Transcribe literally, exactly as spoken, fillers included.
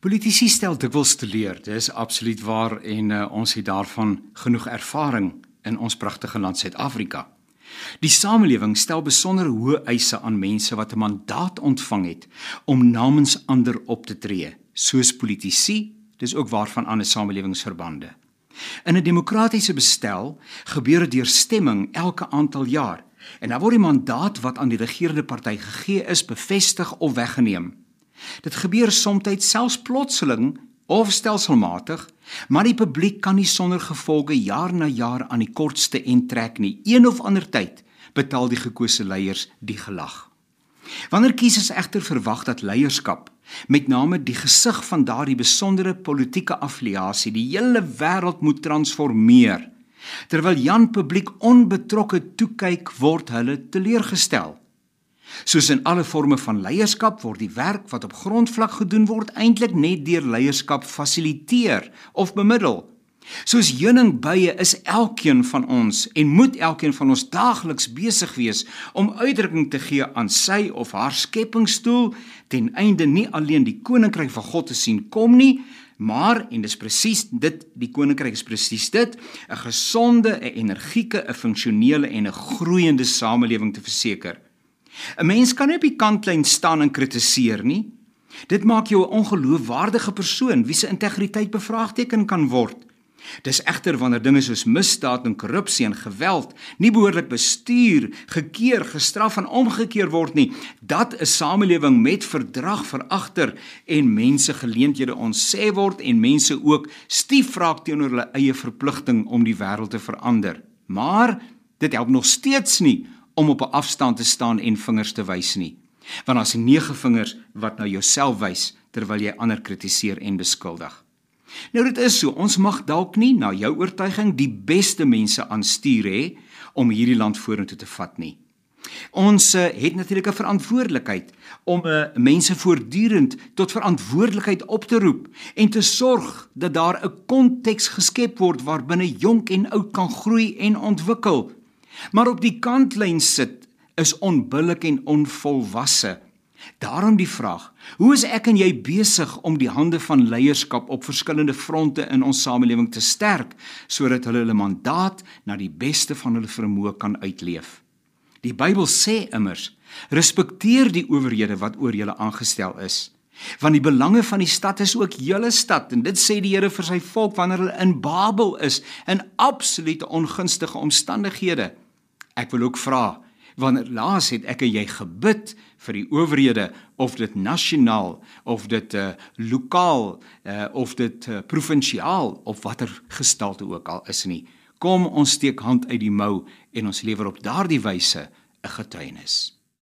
Politici stel dikwels teleur, dis absoluut waar en uh, ons het daarvan genoeg ervaring in ons pragtige land Suid-Afrika. Die samelewing stel besonder hoë eise aan mense wat 'n mandaat ontvang het om namens ander op te tree, soos politici, dis ook waarvan ander samelewingsverbande. In 'n demokratiese bestel gebeur dit deur stemming elke aantal jaar en dan word die mandaat wat aan die regerende party gegee is bevestig of weggeneem. Dit gebeur soms selfs plotseling of stelselmatig, maar die publiek kan nie sonder gevolge jaar na jaar aan die kortste end trek nie. Een of ander tyd betaal die gekose leiers die gelag. Wanneer kiesers egter verwag dat leierskap, met name die gesig van daardie besondere politieke affiliasie, die hele wêreld moet transformeer, terwyl Jan publiek onbetrokke toekyk, word hulle teleurgestel. Soos in alle vorme van leierskap word die werk wat op grondvlak gedoen word eintlik net deur leierskap fasiliteer of bemiddel. Soos heuningbye is elkeen van ons en moet elkeen van ons daagliks besig wees om uitdrukking te gee aan sy of haar skepingsdoel ten einde nie alleen die koninkryk van God te sien kom nie, maar, en dis presies dit, die koninkryk is presies dit, 'n gesonde, 'n energieke, 'n funksionele en 'n groeiende samelewing te verseker. 'n Mens kan nie op die kantlyn staan en kritiseer nie. Dit maak jou 'n ongeloofwaardige persoon wie se integriteit bevraagteken kan word. Dis egter wanneer dinge soos misdaad en korrupsie en geweld nie behoorlik bestuur, gekeer, gestraf en omgekeer word nie, dat 'n samelewing met verdrag veragter en mense geleenthede ontsê word en mense ook stief raak teenoor hulle eie verpligting om die wêreld te verander. Maar dit help nog steeds nie om op 'n afstand te staan en vingers te wys nie. Want as nege vingers wat na jouself wys, terwyl jy ander kritiseer en beskuldig. Nou dit is so, ons mag dalk nie, na jou oortuiging, die beste mense aanstuur hê, om hierdie land vorentoe te vat nie. Ons uh, het natuurlik 'n verantwoordelikheid, om uh, mense voortdurend tot verantwoordelikheid op te roep, en te sorg, dat daar 'n konteks geskep word, waarbinne jonk en oud kan groei en ontwikkel. Maar op die kantlyn sit is onbillik en onvolwasse. Daarom die vraag, hoe is ek en jy besig om die hande van leierskap op verskillende fronte in ons samelewing te sterk, sodat hulle hulle mandaat na die beste van hulle vermoë kan uitleef? Die Bybel sê immers, respekteer die owerhede wat oor julle aangestel is, want die belange van die stad is ook julle stad, en dit sê die Here vir sy volk wanneer hulle in Babel is, in absolute ongunstige omstandighede. Ek wil ook vra, wanneer laas het ek en jy gebid vir die owerhede, of dit nasionaal, of dit uh, lokaal, uh, of dit uh, provinsiaal, of watter gestalte ook al is nie. Kom, ons steek hand uit die mou, en ons lewer op daardie wyse 'n getuienis.